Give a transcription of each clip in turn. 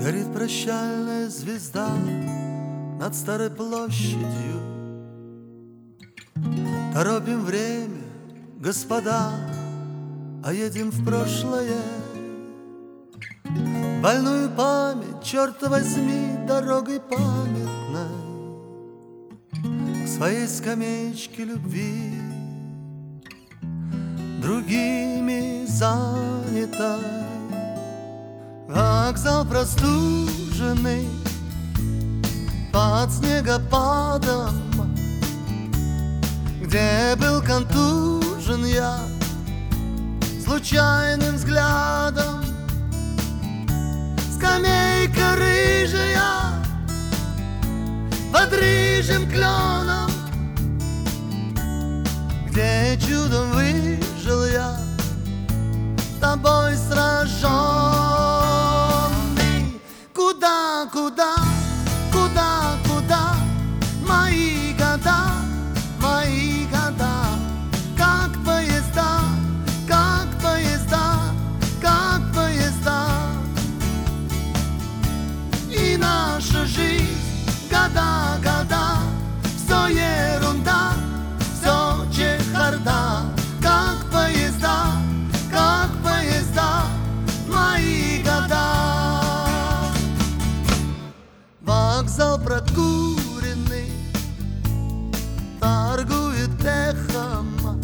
Горит прощальная звезда над старой площадью. Торопим время, господа, а едем в прошлое. Больную память, черт возьми, дорогой памятной к своей скамеечке любви, другими занятой. Вокзал простуженный под снегопадом, где был контужен я случайным взглядом. Скамейка рыжая под рыжим кленом, где чудом выжил я, тобой сраженный. Куда, куда, куда, куда мои года, мои года, как поезда, как поезда, как поезда. И наша жизнь, года, года, все ерунда, все чехарда, как поезда, как поезда, мои года. Вокзал прокуренный торгует эхом,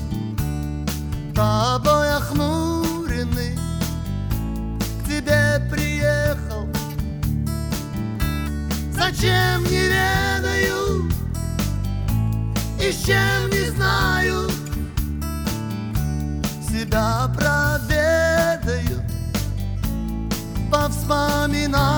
тобой охмуренный к тебе приехал. Зачем, не ведаю, и с чем не знаю, себя проведаю, повспоминаю.